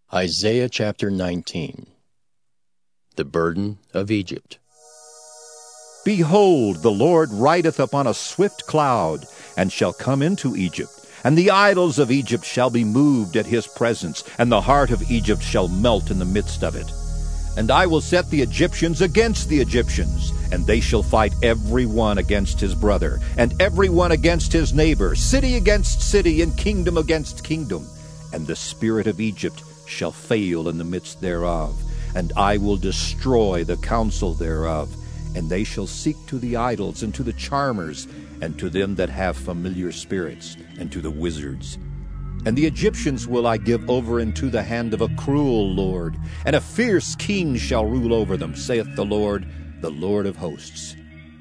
Isaiah chapter 19. The burden of Egypt. Behold, the Lord rideth upon a swift cloud, and shall come into Egypt. And the idols of Egypt shall be moved at his presence, and the heart of Egypt shall melt in the midst of it. And I will set the Egyptians against the Egyptians, and they shall fight every one against his brother, and every one against his neighbor, city against city, and kingdom against kingdom. And the spirit of Egypt shall fail in the midst thereof, and I will destroy the counsel thereof. And they shall seek to the idols, and to the charmers, and to them that have familiar spirits, and to the wizards. And the Egyptians will I give over into the hand of a cruel lord, and a fierce king shall rule over them, saith the Lord of hosts.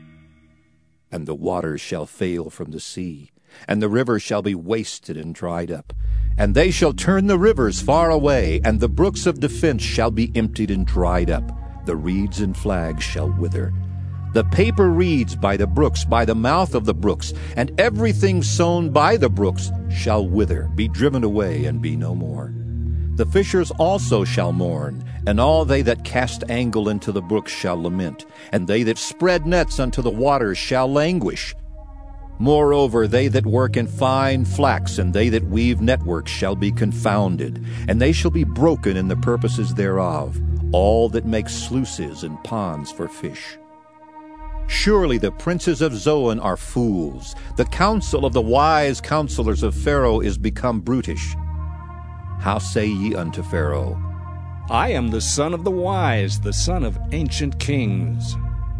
And the waters shall fail from the sea, and the rivers shall be wasted and dried up. And they shall turn the rivers far away, and the brooks of defense shall be emptied and dried up. The reeds and flags shall wither. The paper reeds by the brooks, by the mouth of the brooks, and everything sown by the brooks shall wither, be driven away, and be no more. The fishers also shall mourn, and all they that cast angle into the brooks shall lament, and they that spread nets unto the waters shall languish. Moreover, they that work in fine flax, and they that weave networks shall be confounded, and they shall be broken in the purposes thereof, all that make sluices and ponds for fish. Surely the princes of Zoan are fools. The counsel of the wise counselors of Pharaoh is become brutish. How say ye unto Pharaoh, I am the son of the wise, the son of ancient kings.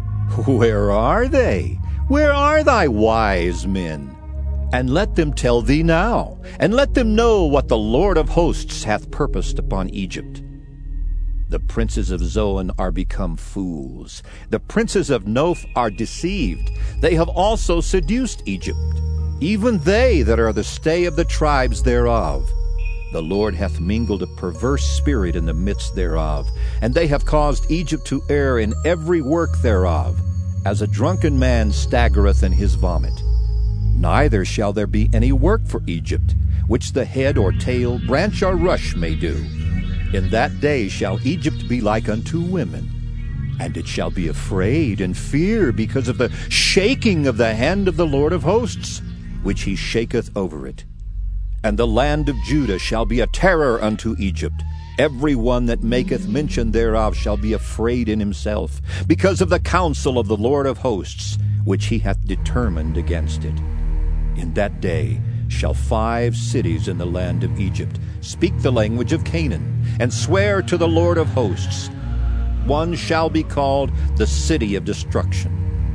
Where are they? Where are thy wise men? And let them tell thee now, and let them know what the Lord of hosts hath purposed upon Egypt. The princes of Zoan are become fools. The princes of Noph are deceived. They have also seduced Egypt, even they that are the stay of the tribes thereof. The Lord hath mingled a perverse spirit in the midst thereof, and they have caused Egypt to err in every work thereof, as a drunken man staggereth in his vomit. Neither shall there be any work for Egypt, which the head or tail, branch or rush may do. In that day shall Egypt be like unto women, and it shall be afraid and fear because of the shaking of the hand of the Lord of hosts, which he shaketh over it. And the land of Judah shall be a terror unto Egypt. Every one that maketh mention thereof shall be afraid in himself, because of the counsel of the Lord of hosts, which he hath determined against it. In that day shall 5 cities in the land of Egypt speak the language of Canaan, and swear to the Lord of hosts. One shall be called the city of destruction.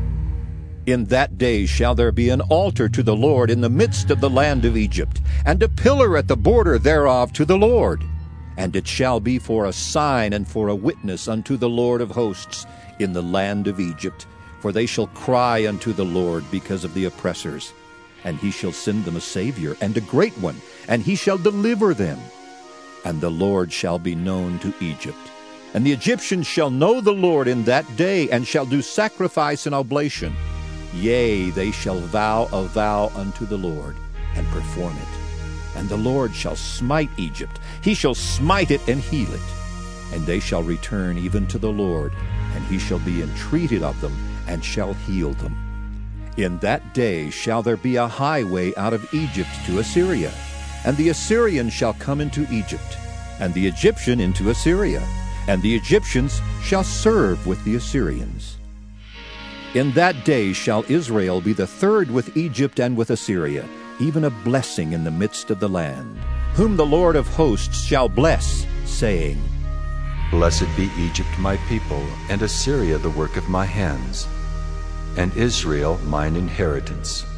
In that day shall there be an altar to the Lord in the midst of the land of Egypt, and a pillar at the border thereof to the Lord. And it shall be for a sign and for a witness unto the Lord of hosts in the land of Egypt. For they shall cry unto the Lord because of the oppressors. And he shall send them a Savior, and a great one, and he shall deliver them. And the Lord shall be known to Egypt. And the Egyptians shall know the Lord in that day, and shall do sacrifice and oblation. Yea, they shall vow a vow unto the Lord, and perform it. And the Lord shall smite Egypt, he shall smite it and heal it. And they shall return even to the Lord, and he shall be entreated of them, and shall heal them. In that day shall there be a highway out of Egypt to Assyria, and the Assyrian shall come into Egypt, and the Egyptian into Assyria, and the Egyptians shall serve with the Assyrians. In that day shall Israel be the third with Egypt and with Assyria, even a blessing in the midst of the land, whom the Lord of hosts shall bless, saying, Blessed be Egypt my people, and Assyria the work of my hands, and Israel mine inheritance.